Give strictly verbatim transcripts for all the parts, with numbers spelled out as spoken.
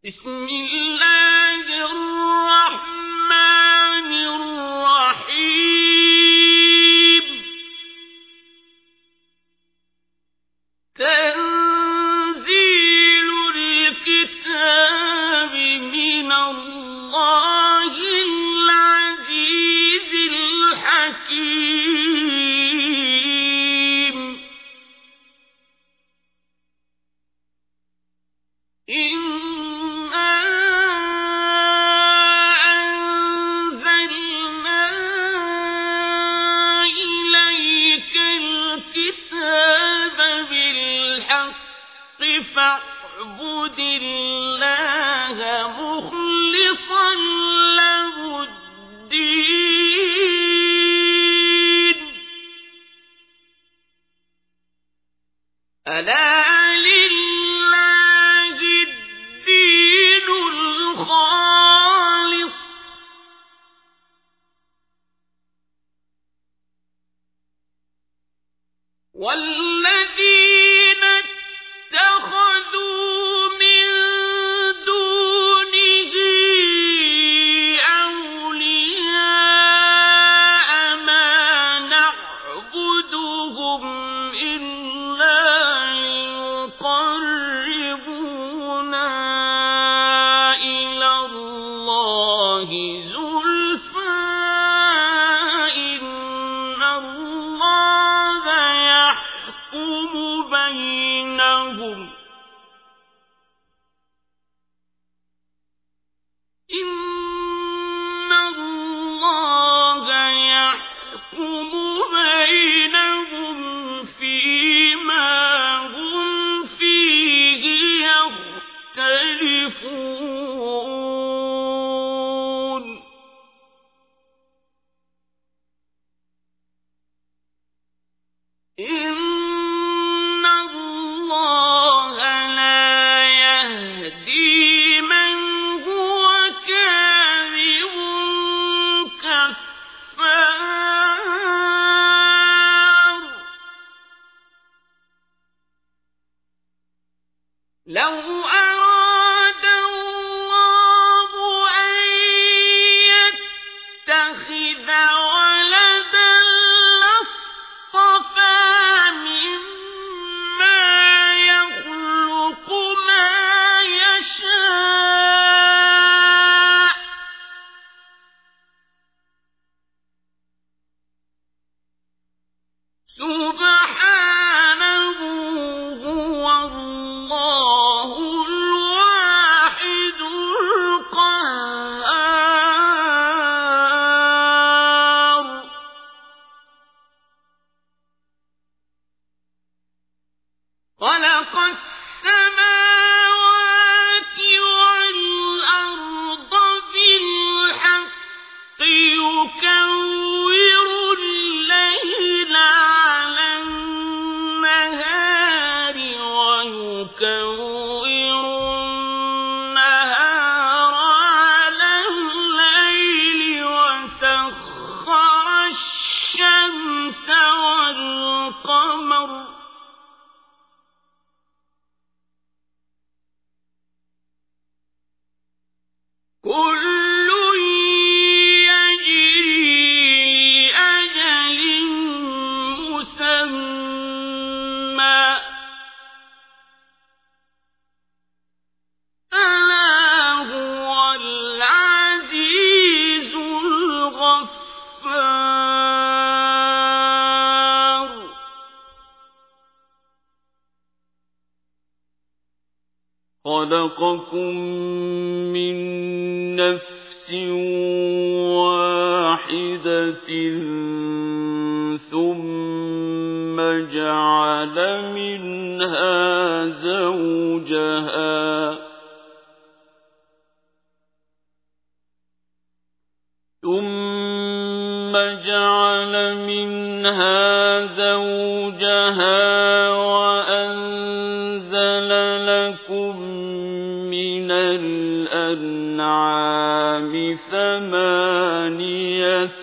بسم الله الرحمن الرحيم تنزيل الكتاب من الله العزيز الحكيم إنا أنزلنا إليك الكتاب بالحق فاعبد الله مخلصا له الدين ألا لله الدين الخالص والذين اتخذوا من دونه أولياء ما نعبدهم إلا ليقربونا إلى الله زلفى إن الله يحكم بينهم إن الله يحكم بينهم فيما هم فيه يختلفون إن الله لا يهدي من هو كاذب كفار لو أراد الله أن يتخذ ولدا لاصطفى مما يخلق ما يشاء سبحانه هو الله الواحد القهار خلق السماوات والأرض بالحق يكور الليل على النهار ويكور النهار على الليل وسخر الشمس والقمر كل يجري لأجل مسمى ألا هو العزيز الغفار خلقكم من نفس واحدة ثم جعل منها زوجها ثم جعل منها زوجها وأنزل لكم من الأنعام ثمانية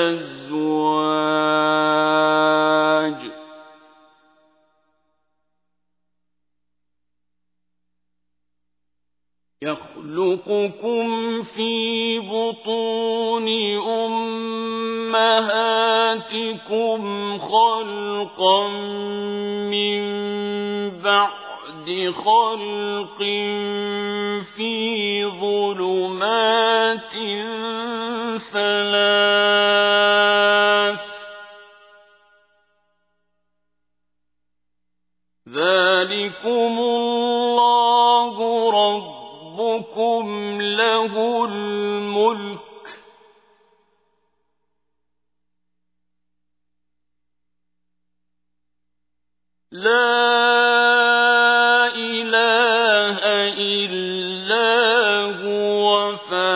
أزواج يخلقكم في بطون أمهاتكم خلقا من بعد خلق في ظلمات ثلاث ذلكم الله ربكم له الملك لا إله إلا هو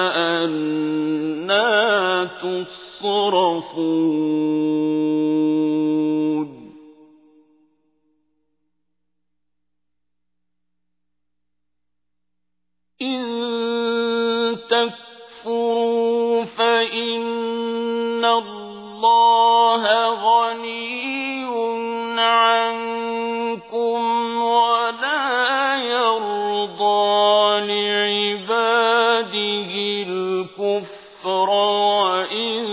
فأنى تصرفون إن تكفروا فإن الله غني عنكم ولا يرضى لعباده الكفر وإن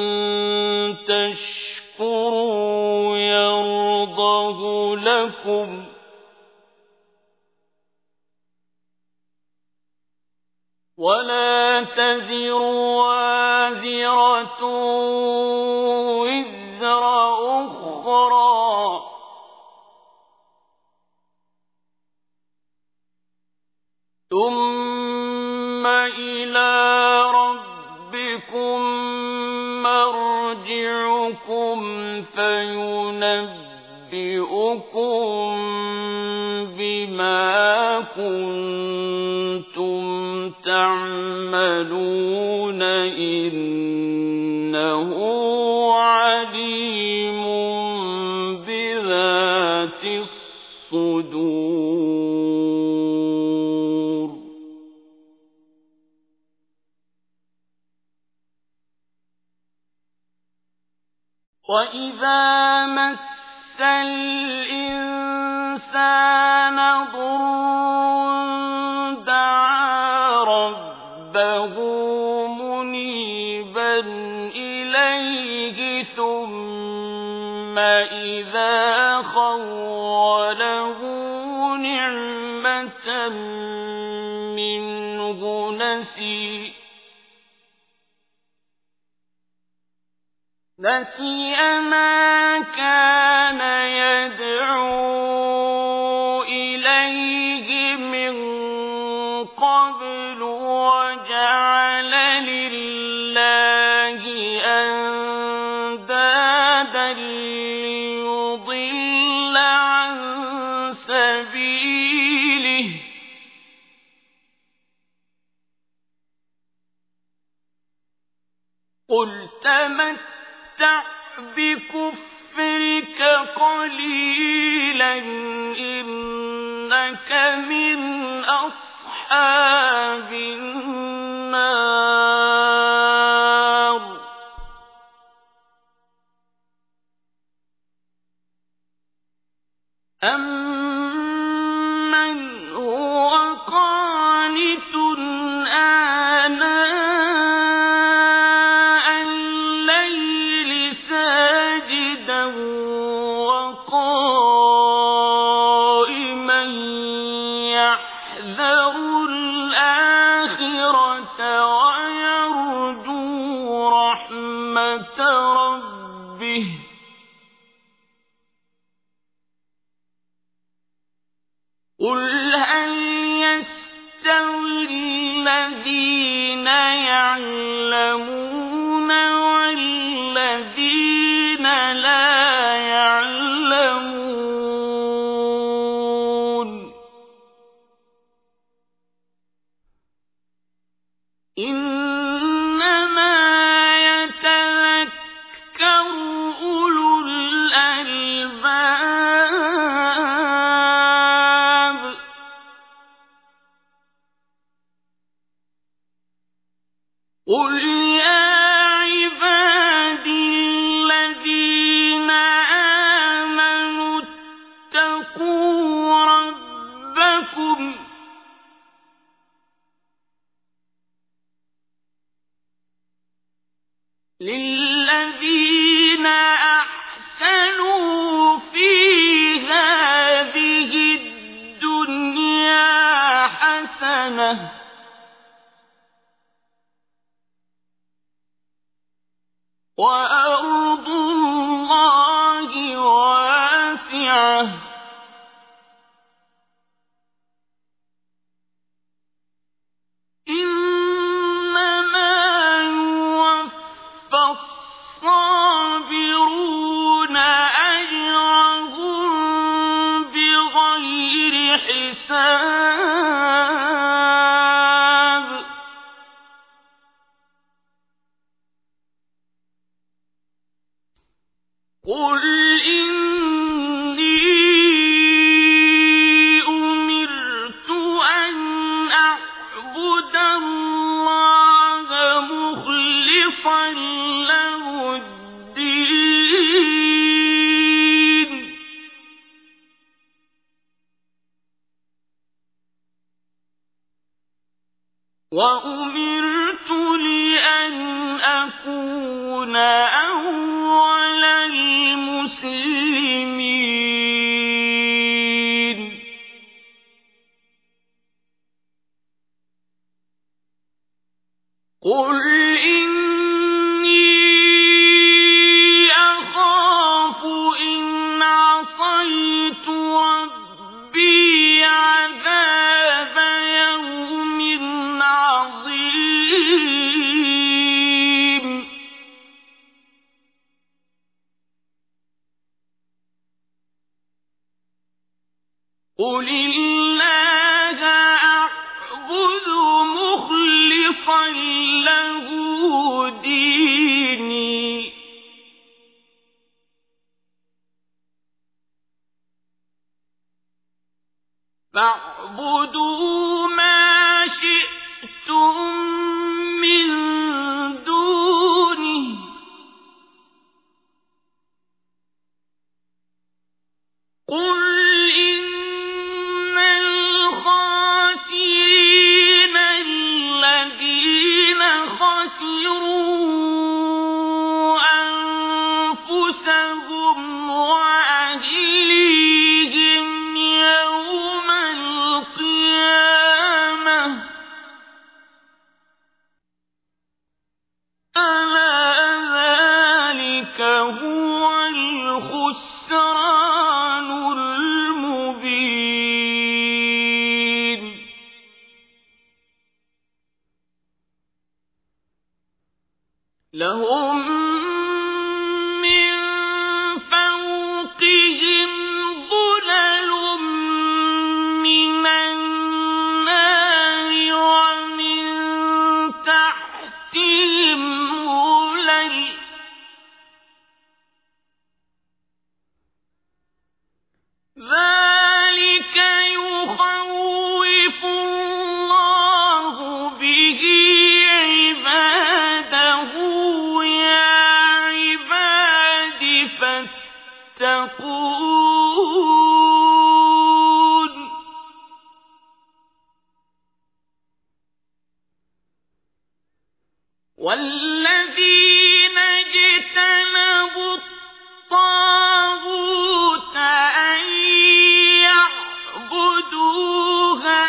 تشكروا يرضه لكم ولا تزر وازرة وزر أخرى ثم إلى ربكم مرجعكم فينبئكم بما كنتم تعملون إنه عليم بذات الصدور وإذا مس الإنسان ضر دعا ربه منيبا إليه ثم إذا خوله نعمة منه نسي نسي ما كان يدعو إليه من قبل وجعل لله أندادا ليضل عن سبيله قل تمتع بكفرك قليلا إنك من أصحاب النار أمن هو قانت آناء وقائما يحذر الآخرة ويرجو رحمة ربه قل هل يستوي الذين يعلمون والذين لا يعلمون إنما يتذكر أولو الألباب قل يا عبادي الذين آمنوا اتقوا ربكم للذين أحسنوا في هذه الدنيا حسنة وأرض الله واسعة إنما يوفى الصابرون أجرهم بغير حساب قل إني أمرت أن أعبد الله مخلصا له الدين وأمرت لأن أكون أول المسلمين قل إني أخاف إن عصيت ربي عذاب يوم عظيم قل الله أعبد مخلصا له ديني فاعبدوا ما شئتم من دونه قل إن الخاسرين الذين خسروا أنفسهم وأهليهم يوم القيامة ألا ذلك هو الخسران المبين لهم من فوقهم ظلل من النار ومن تحتهم ظلل ذلك يخوف الله به عباده يا عباد فاتقون والذين اجتنبوا الطاغوت أن يعبدوها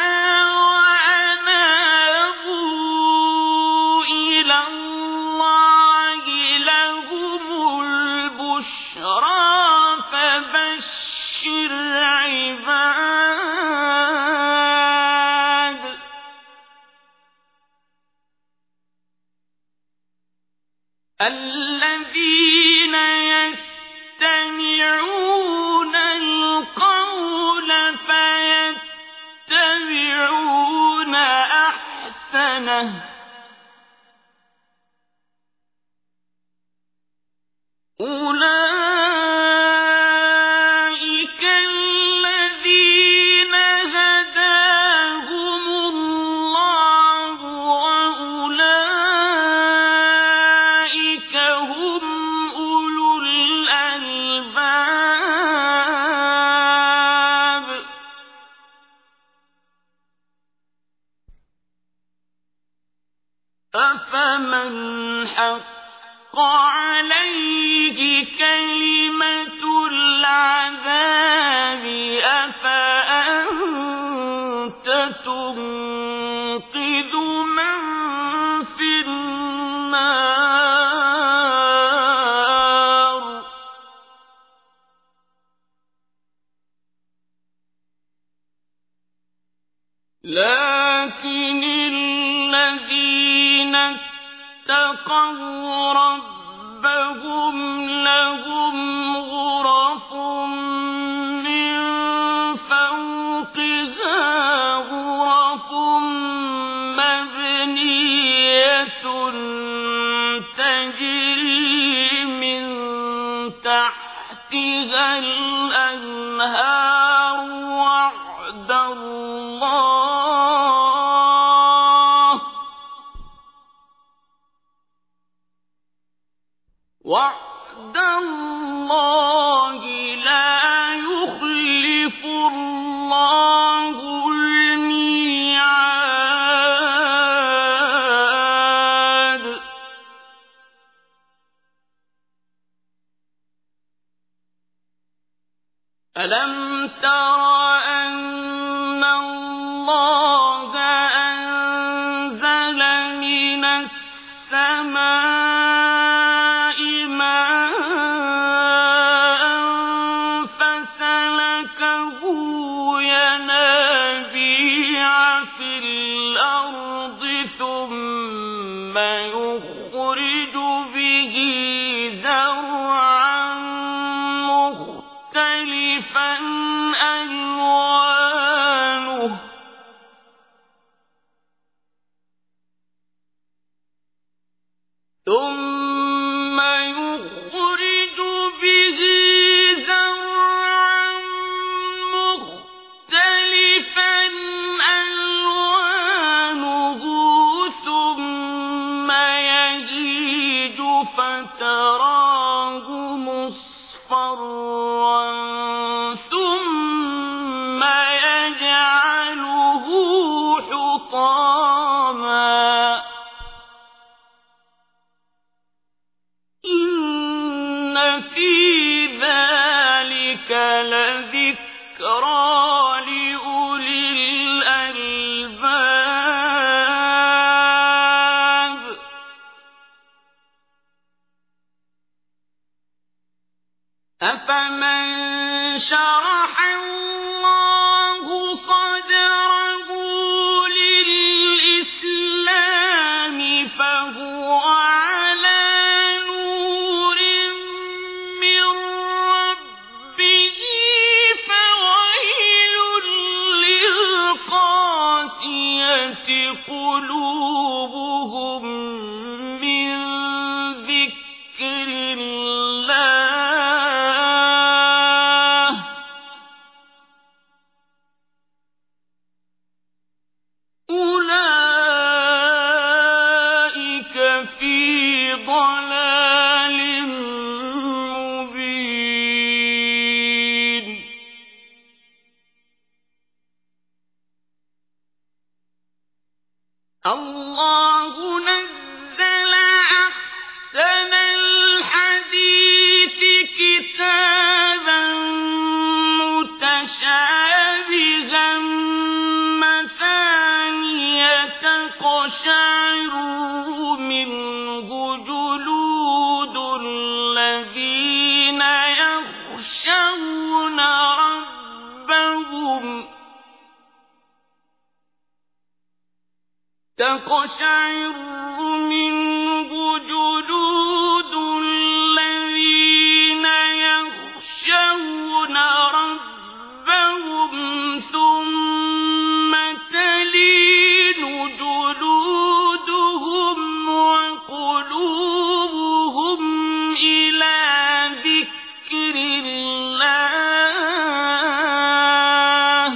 وأنابوا إلى الله لهم البشرى فبشر عباد الذين يستمعون القول فيتبعون أحسنه أولئك الذين هداهم الله وأولئك هم أولو الألباب أفمن حق عليه كلمة العذاب أفأنت تنقذ من في النار لكن الذين اتقوا ربهم لهم غرف من فوقها غرف مبنية تجري من تحتها الأنهار وعد الله وعد الله لا يخلف الله الميعاد ألم تر أن الله أنزل من السماء ماء فسلكه ينابيع في الأرض ثم يخرج به زرعا مختلفا ألوانه ثم يخرج به زرعا مختلفا ألوانه ثم يهيج فتراه مصفرا ثم يجعله حطاما إن في ذلك لذكرى لأولي الألباب أفمن شرح الله صدره للإسلام فهو على نور من ربه فويل للقاسية قلوبهم من ذكر الله أولئك في ضلال مبين الله نزل أحسن الحديث كتابا متشابها مثانية تقشعر منه جلود الذين يخشون ربهم تقشعر منه جلود الذين يخشون ربهم ثم تلين جلودهم وقلوبهم إلى ذكر الله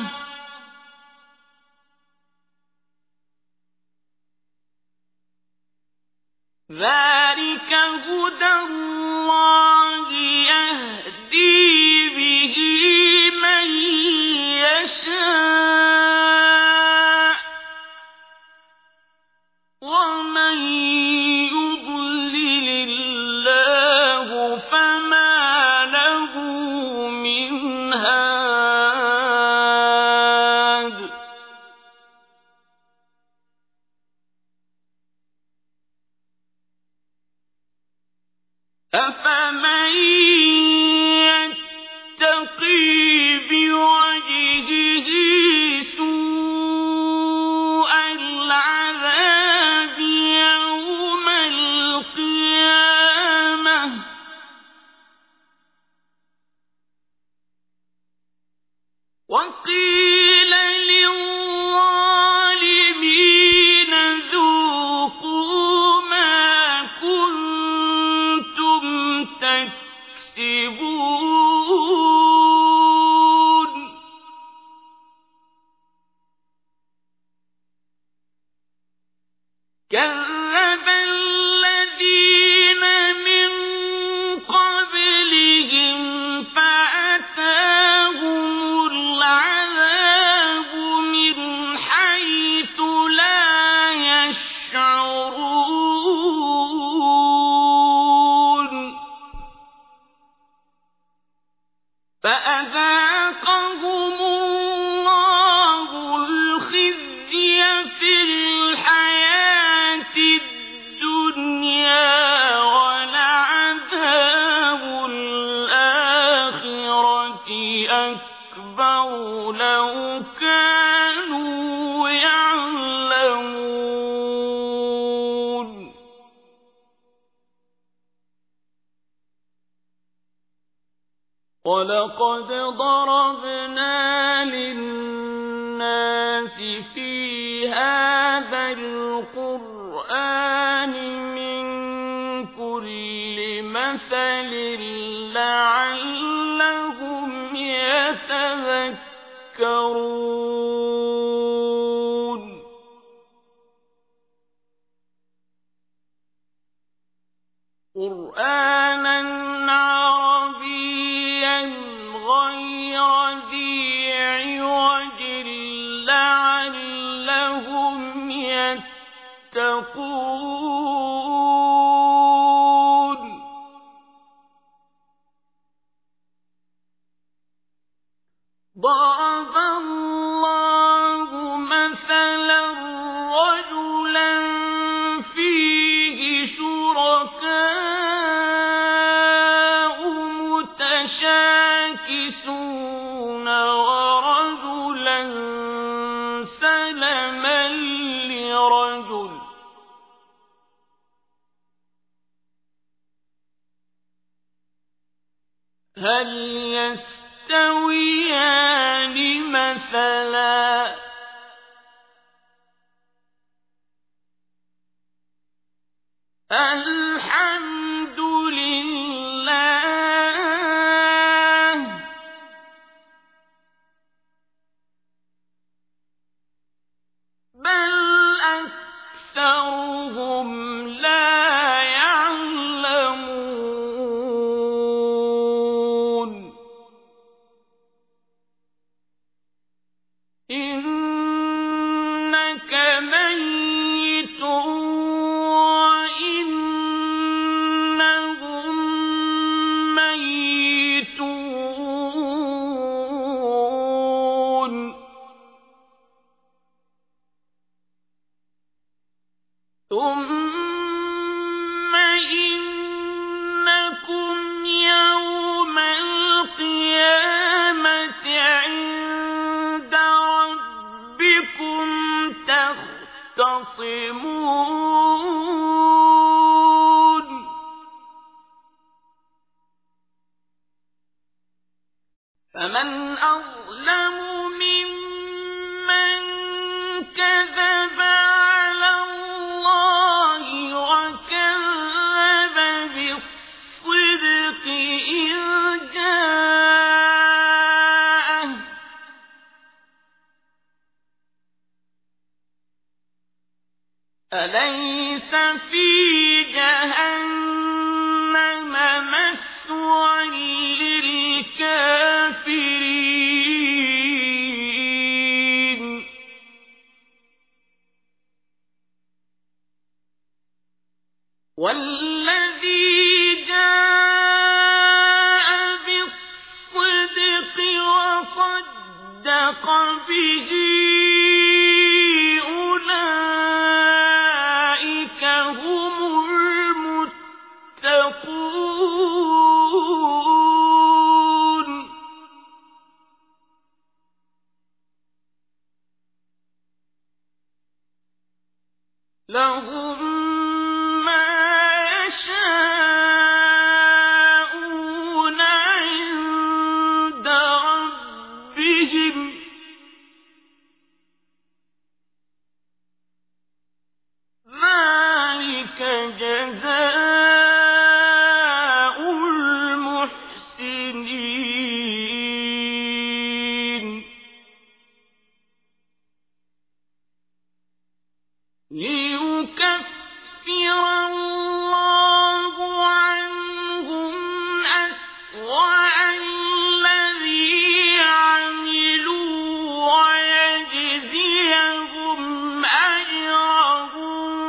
ذلك هدى الله يهدي به من يشاء ومن يضلل أفمن يتقي بوجهه سوء العذاب يوم القيامة وقيل للظالمين ذوقوا ما كنتم تكسبون كذب الذين من قبلهم فأتاهم العذاب من حيث لا يشعرون فأذاقهم الله الخزي في الحياة الدنيا ولعذاب الآخرة أكبر لو كانوا يعلمون ولقد ضربنا للناس في هذا القرآن من كل مثل لعلهم يتذكرون قرآنا عربيا غير ذي عوج لعلهم يتقون ضرب الله مثلا رجلا فيه شركاء متشاكسون ورجلا سلما لرجل هل يستويان مثلا الحمد لله بل أكثرهم لا يعلمون إنك ميت وإنهم ميتون ثم إنكم يوم القيامة عند ربكم تختصمون فمن أظلم ممن كذب على الله وكذب بالصدق إذ جاءه أليس في جهنم مثوى للكافرين والذي جاء بالصدق وصدق به أولئك هم المتقون لهم ما يشاءون عند ربهم ذلك جزاء المحسنين ليكفر الله عنهم أسوأ الذي عملوا ويجزيهم أجرهم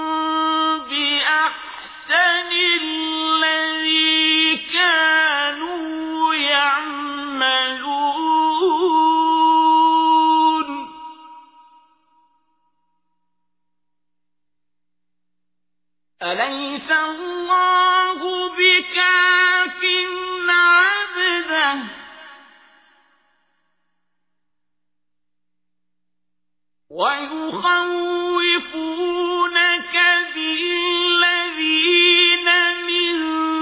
بأحسن الذي كانوا يعملون أليس الله بكاف عبده ويخوفونك بالذين من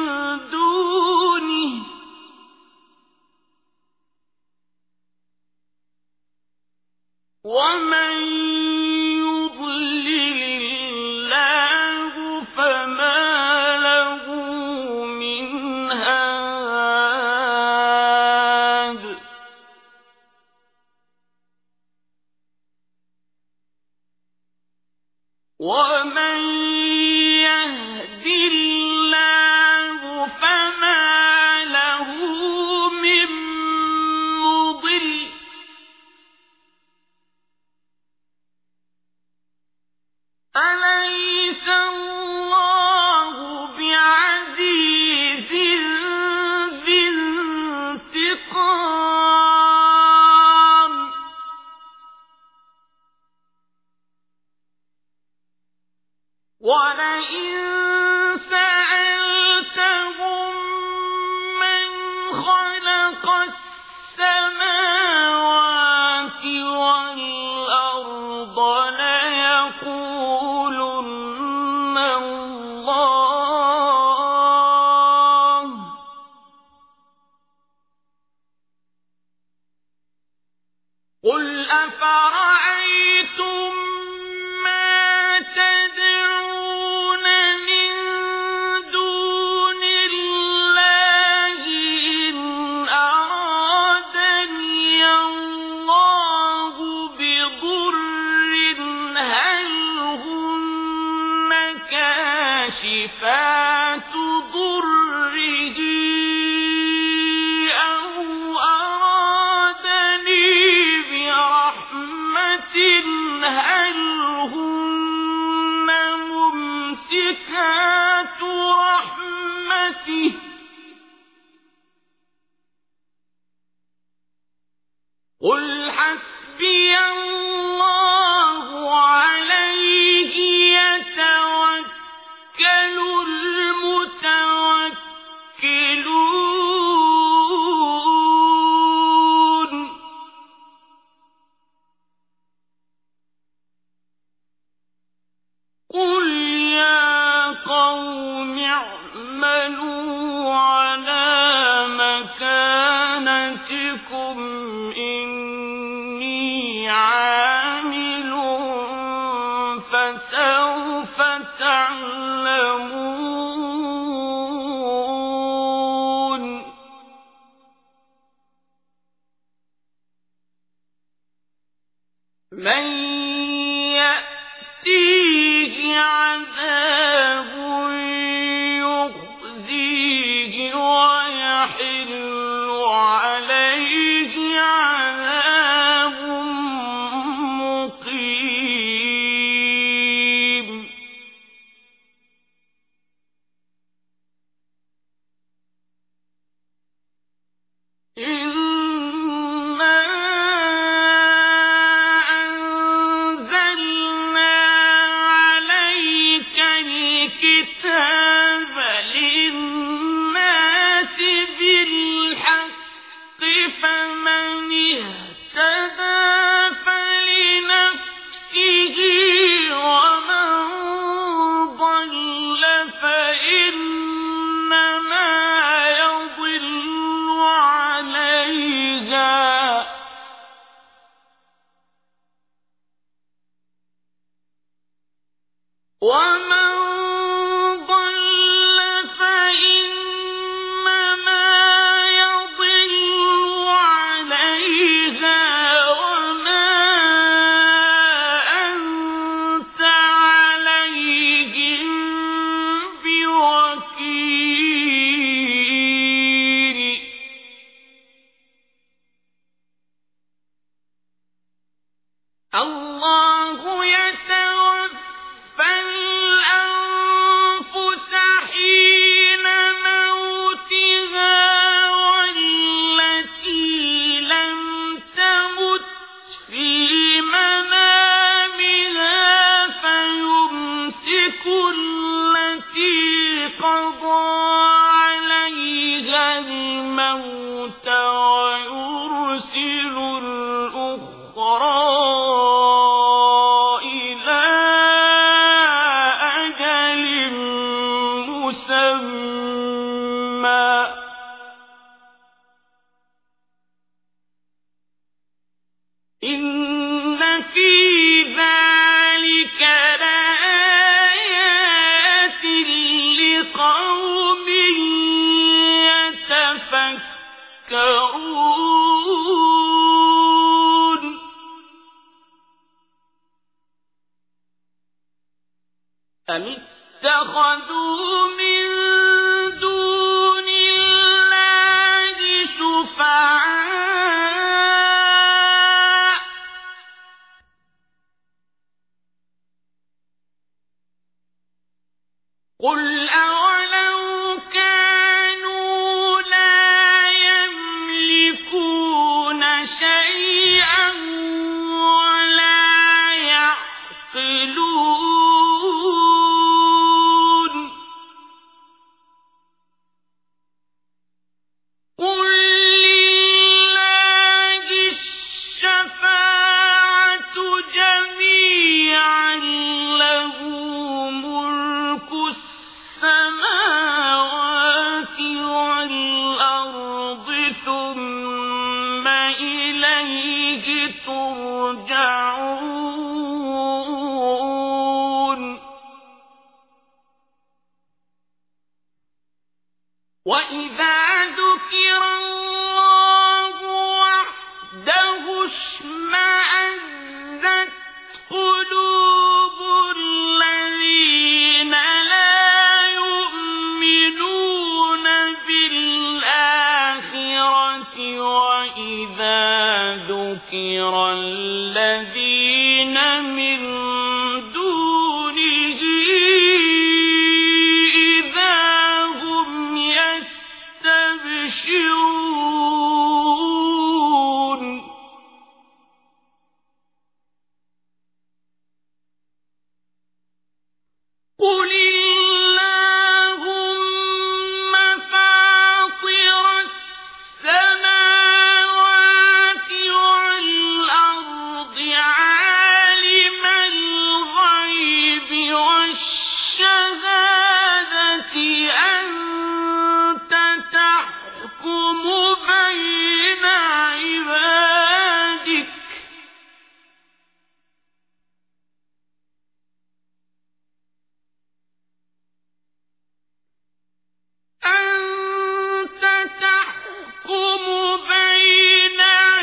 دونه ومن يضلل الله فما له من هاد ومن يهد الله فما له من مضل أليس الله بعزيز ذي انتقام ولئن سألتهم من خلق السماوات والأرض ليقولن الله قل أفرأيتم ما تدعون من دون الله إن أرادني الله بضر هل هن كاشفات ضره أو أرادني برحمة هل هن ممسكات رحمته قل حسبي الله عليه يتوكل المتوكلون قل يا قوم اعملوا على مكانتكم إني عامل فسوف تعلمون من يأتيه عذاب يخزيه ويحل عليه عذاب مقيم ومن ضل فإنما يضل عليها وما أنت عليهم بوكيل الله يتوفى الأنفس حين موتها والتي لم تمت في منامها فيمسك التي قضى عليها الموت ويرسل الأخرى إلى أجل مسمى إن في ذلك لآيات لقوم يتفكرون أم اتخذوا من دون الله شفعاء قل أولو كانوا لا يملكون شيئا ولا يعقلون قل لله الشفاعة جميعا له ملك السماوات والأرض ثم إليه ترجعون وإذا ذكر الله وحده اشمأزت قلوب الذين لا يؤمنون بالآخرة وإذا ذكر الذين من دونه إذا هم يستبشرون قل اللهم فاطر السماوات والأرض عالم الغيب والشهادة أنت تحكم بين عبادك أنت تحكم بين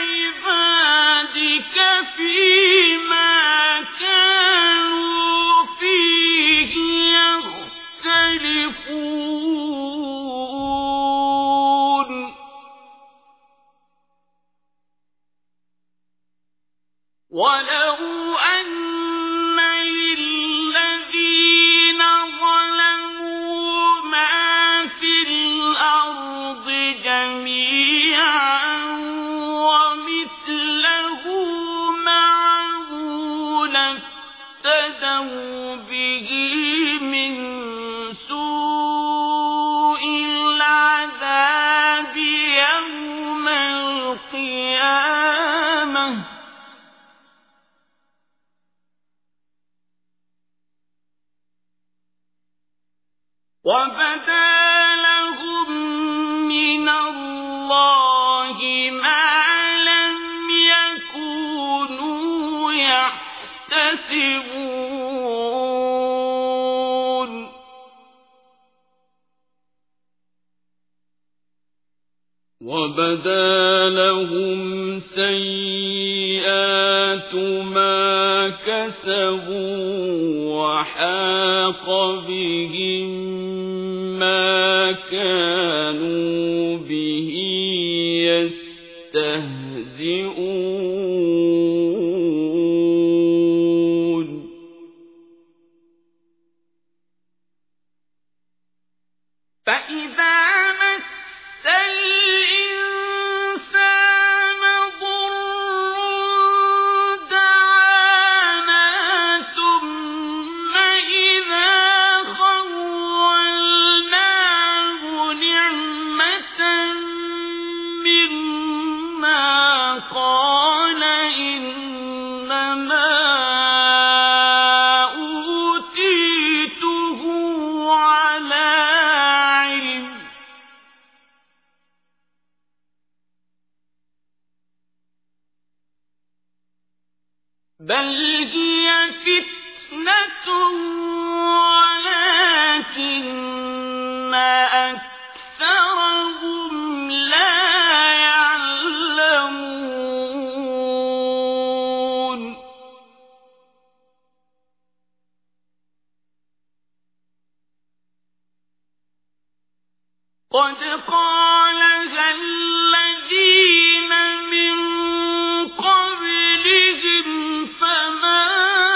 عبادك فيما كانوا فيه يختلفون ولو أن للذين ظلموا ما في الأرض جميعا ومثله معه لافتدوا به من سوء العذاب يوم القيامة وبدا لهم من الله ما لم يكونوا يحتسبون وبدا لهم سيئات ما كسبوا وحاق بهم ما كانوا به يستهزئون فإذا مس الإنسان ضر دعانا ثم إذا خولناه نعمة منا قال إنما أوتيته على علم بل هي فتنة ولكن أكثرهم لا يعلمون قد قالها الذين من قبلهم فما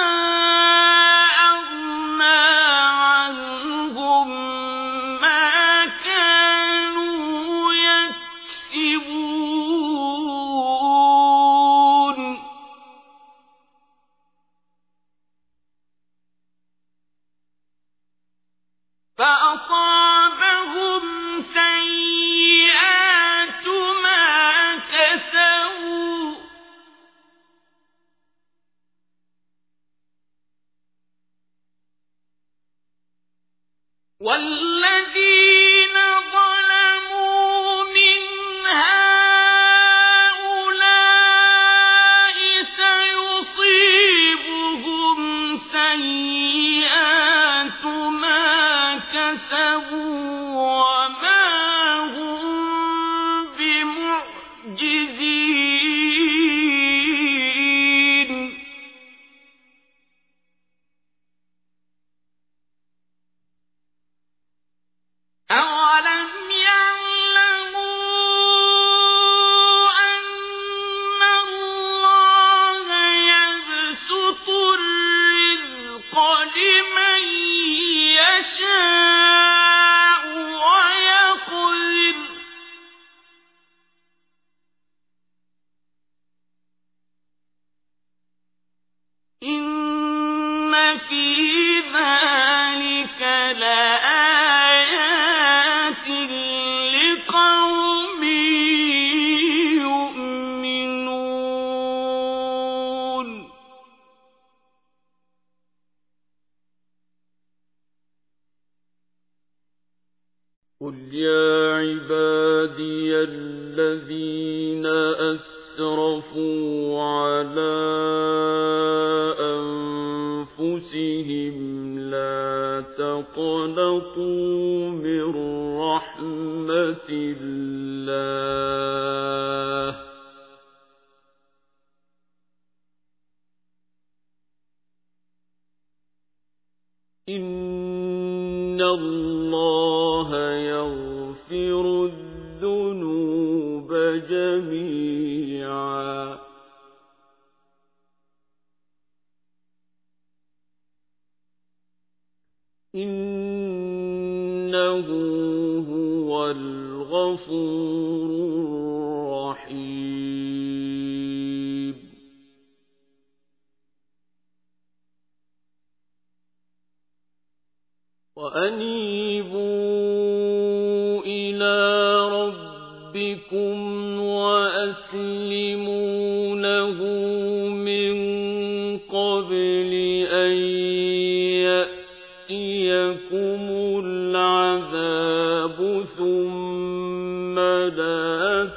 أغنى عنهم ما كانوا يكسبون فأصابهم سيئات ما كسبوا والذين ظلموا من هؤلاء سيصيبهم سيئات ما كسبوا وما هم بمعجزين أولم يعلموا أن الله يبسط الرزق لمن يشاء ويقدر إن في ذلك لآيات لقوم يؤمنون قل يا عبادي الذين أسرفوا على أنفسهم لا تقنطوا من رحمة الله إن الله يغفر الذنوب جميعا إنه هو الغفور الرحيم وأنيبوا إلى ربكم وأسلموا له من قبل أن يأتيكم العذاب ثم لا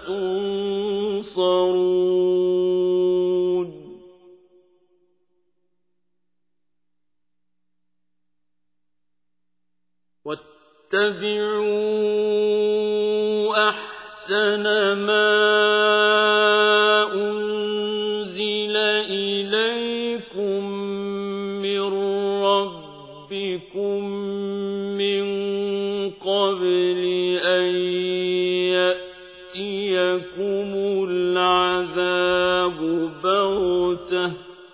تنصرون واتبعوا أحسن أَحْسَنَ مَا أُنزِلَ إِلَيْكُم مِّن رَّبِّكُم مِّن قَبْلِ أَن يَأْتِيَكُمُ الْعَذَابُ بَغْتَةً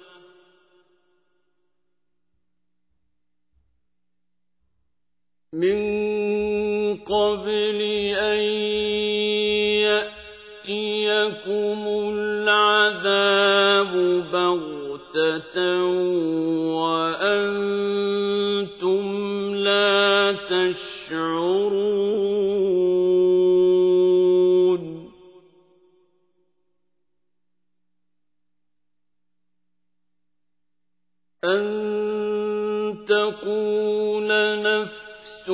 مِّن قَبْلِ أَن يَأْتِيَكُمُ الْعَذَابُ بَغْتَةً وَأَنتُمْ لَا تَشْعُرُونَ أَن تَقُولَ نَفْسٌ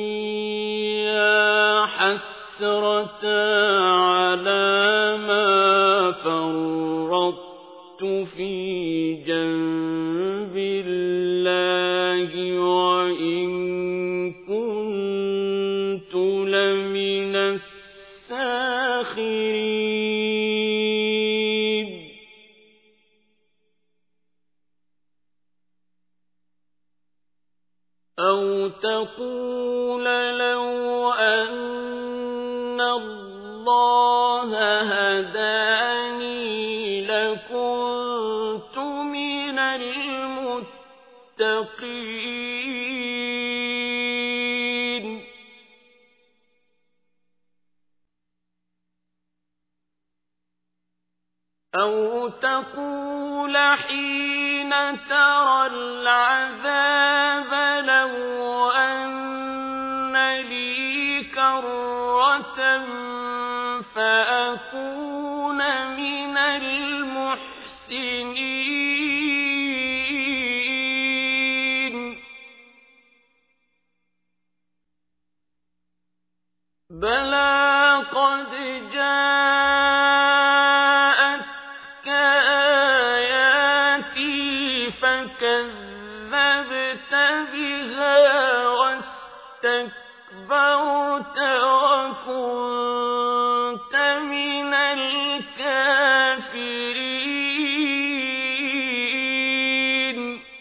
يَا حَسْرَتَا عَلَىٰ مَا فَرَّطتُ فِي جَنبِ اللَّهِ وَإِن كُنتُ لَمِنَ السَّاخِرِينَ أَوْ تَقُولَ لَوْ أَنَّ اللَّهَ هَدَانِي لَكُنتُ مِنَ الْمُتَّقِينَ أَوْ تَقُولَ حِينَ تَرَى الْعَذَابَ لَوْ أَنَّ لِي كَرَّةً فَأَكُونَ مِنَ الْمُحْسِنِينَ بَلَىٰ قَدْ جَاءَتْكَ آيَاتِي فَكَذَّبْتَ بِهَا وَاسْتَكْبَرْتَ وَكُنتَ مِنَ الْكَافِرِينَ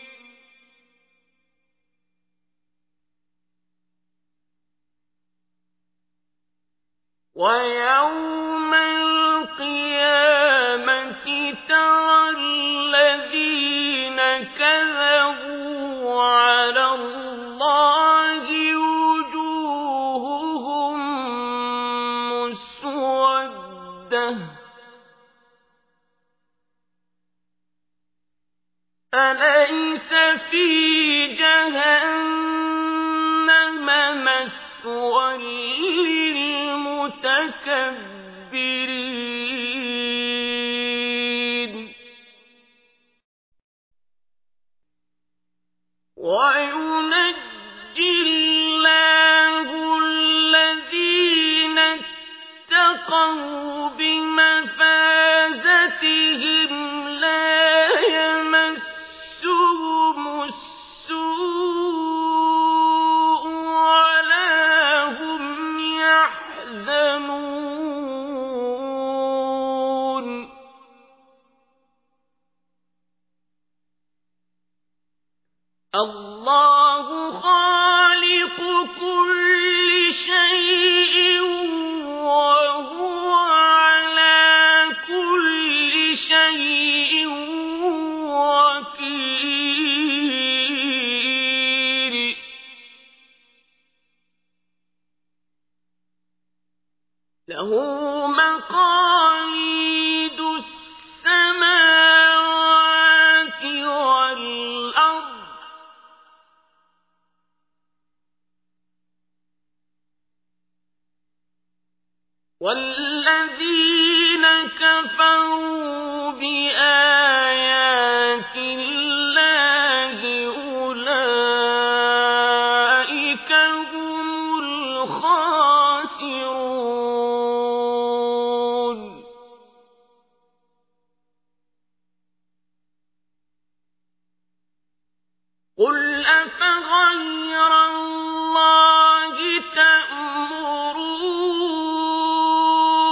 وَيَوْمَ الْقِيَامَةِ تَرَى الَّذِينَ كَذَبُوا عَلَى اللَّهِ وُجُوهُهُم مُّسْوَدَّةٌ أَلَيْسَ فِي جَهَنَّمَ مَثْوًى لِّلْمُتَكَبِّرِينَ وَيُنَجِّي اللَّهُ الَّذِينَ اتَّقَوْا بِمَفَازَتِهِمْ لَا يَمَسُّهُمُ السُّوءُ وَلَا هُمْ يَحْزَنُونَ اللَّهُ خَالِقُ كُلِّ شَيْءٍ وَهُوَ عَلَىٰ كُلِّ شَيْءٍ وَكِيلٌ لَهُ مَقَالِيدُ السَّمَاوَاتِ وَالْأَرْضِ وَالَّذِينَ كَفَرُوا بِآيَاتِ اللَّهِ أُولَٰئِكَ هُمُ الْخَاسِرُونَ قُلْ أَفَغَيْرَ اللَّهِ تَأْمُرُونِّي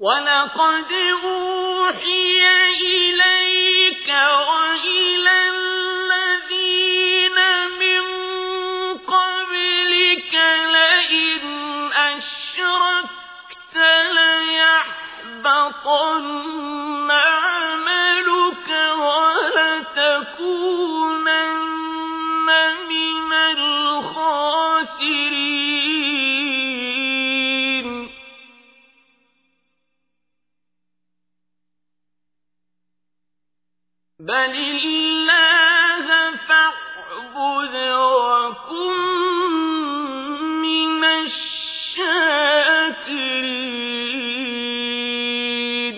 وَلَقَدْ أُوحِيَ إِلَيْكَ وَإِلَى الَّذِينَ مِن قَبْلِكَ لَئِنْ أَشْرَكْتَ لَيَحْبَطَنَّ عَمَلُكَ وَلَتَكُونَنَّ مِنَ الْخَاسِرِينَ بَلِ اللَّهَ فَاعْبُدْ وَكُن مِّنَ الشَّاكِرِينَ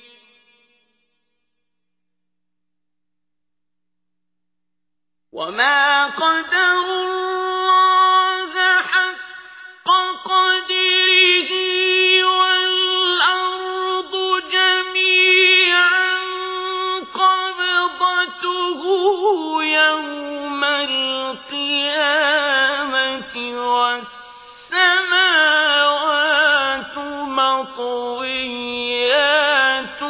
وَمَا قَدَرُوا اللَّهَ حَقَّ قَدْرِهِ وَالْأَرْضُ جَمِيعًا قَبْضَتُهُ يَوْمَ الْقِيَامَةِ وَالسَّمَاوَاتُ مَطْوِيَّاتٌ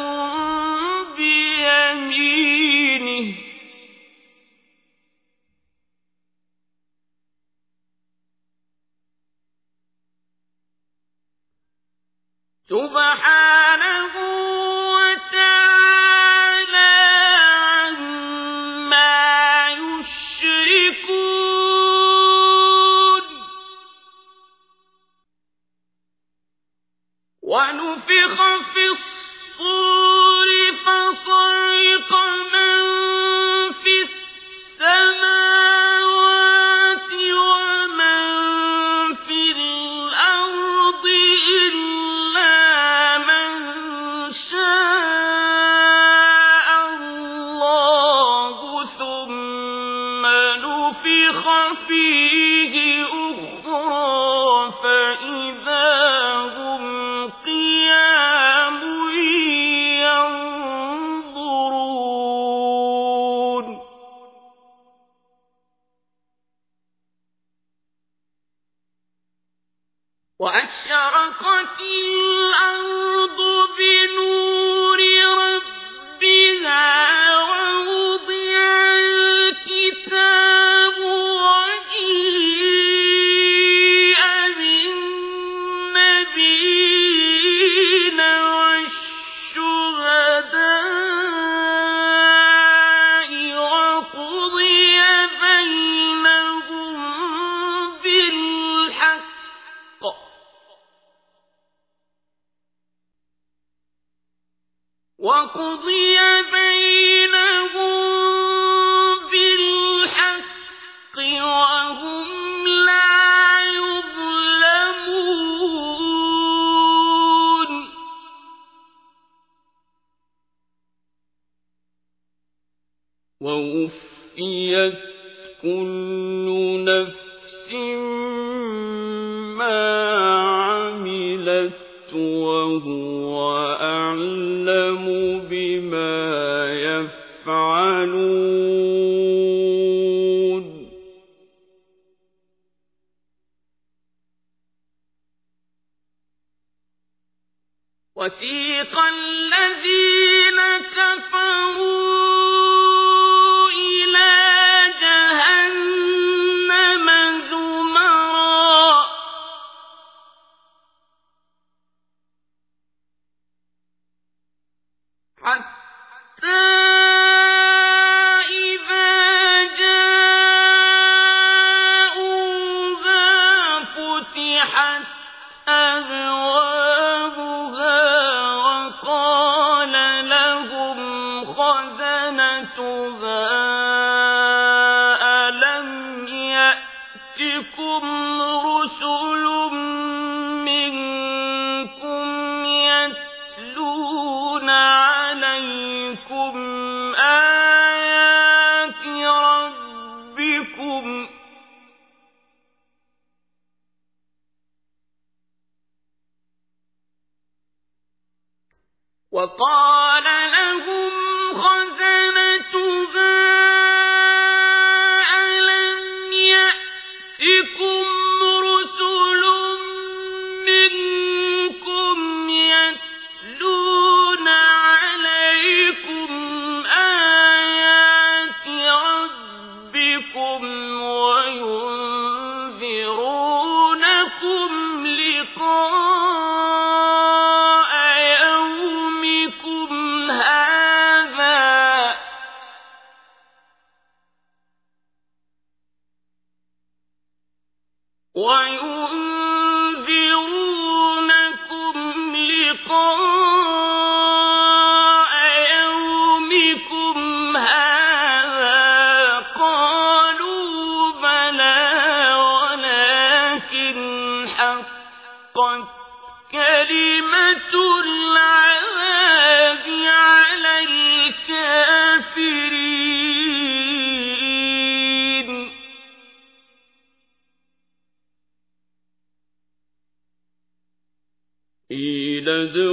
بِيَمِينِهِ سُبْحَانَهُ وَتَعَالَى عَمَّا يُشْرِكُونَ وَنُفِخَ فِي الصُّورِ فَصَعِقَ مَن فِي السَّمَاوَاتِ وَمَن فِي الْأَرْضِ إِلَّا مَن شَاءَ اللَّهُ ثُمَّ نُفِخَ فِيهِ أُخْرَىٰ فَإِذَا هُمْ قِيَامٌ يَنظُرُونَ وَأَشْرَقَتِ الْأَرْضُ بِنُورِ رَبِّهَا وَوُضِعَ الْكِتَابُ وَجِيءَ بِالنَّبِيِّينَ وَالشُّهَدَاءِ وَقُضِيَ بَيْنَهُم بِالْحَقِّ وَقُضِيَ بَيْنَهُم بِالْحَقِّ وَهُمْ لَا يُظْلَمُونَ وَوُفِّيَتْ كُلُّ نَفْسٍ مَّا عَمِلَتْ وَهُوَ أَعْلَمُ بِمَا يَفْعَلُونَ وَسِيقَ الَّذِينَ كَفَرُوا إِلَىٰ جَهَنَّمَ زُمَرًا حَتَّىٰ إِذَا جَاءُوهَا فُتِحَتْ أَبْوَابُهَا وَقَالَ لَهُمْ خَزَنَتُهَا وينذرونكم لقاء يومكم هذا قالوا بلى ولكن حقت كلمة العذاب على الكافرين قيل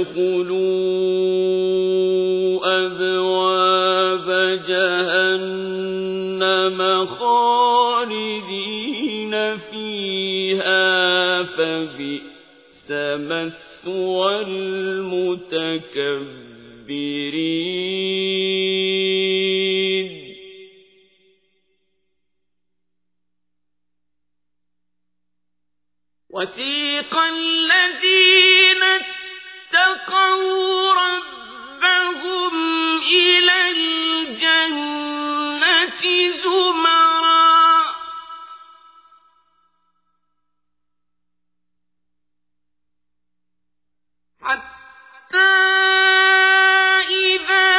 ادخلوا أبواب جهنم خالدين فيها فبئس مثوى المتكبرين وسيق الذين اتقوا ربهم إلى الجنة زمرا حتى إذا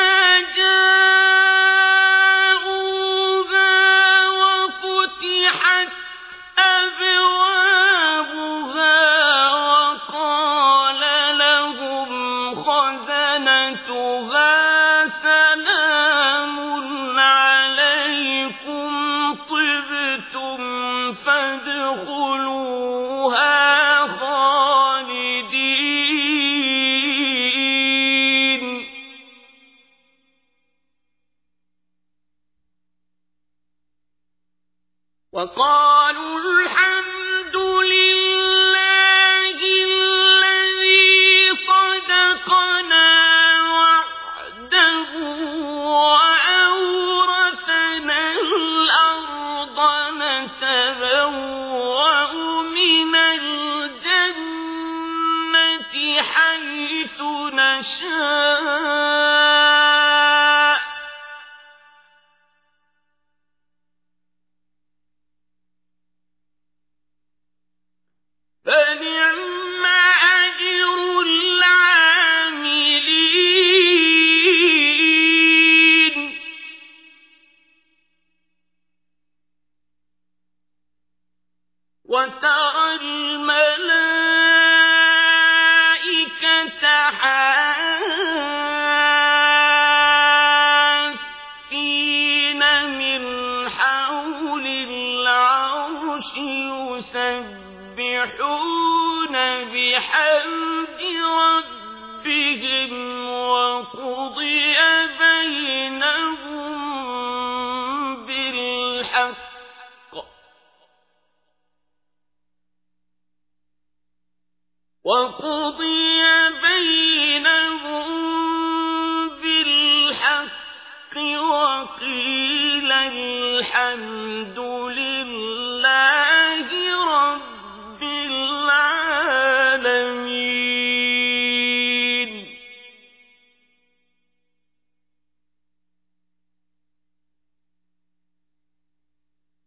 جاءوها وفتحت أبوابها وقال لهم خزنتها سلام عليكم طبتم فادخلوها خالدين وقالوا الحمد لله الذي صدقنا وعده وأورثنا الأرض نتبوأ من الجنة حيث نشاء فنعم أجر العاملين وترى الملائكة حافين من حول العرش يسبحون بحمد ربهم وقضي بينهم بالحق وقضي بينهم بالحق وقيل الحمد لله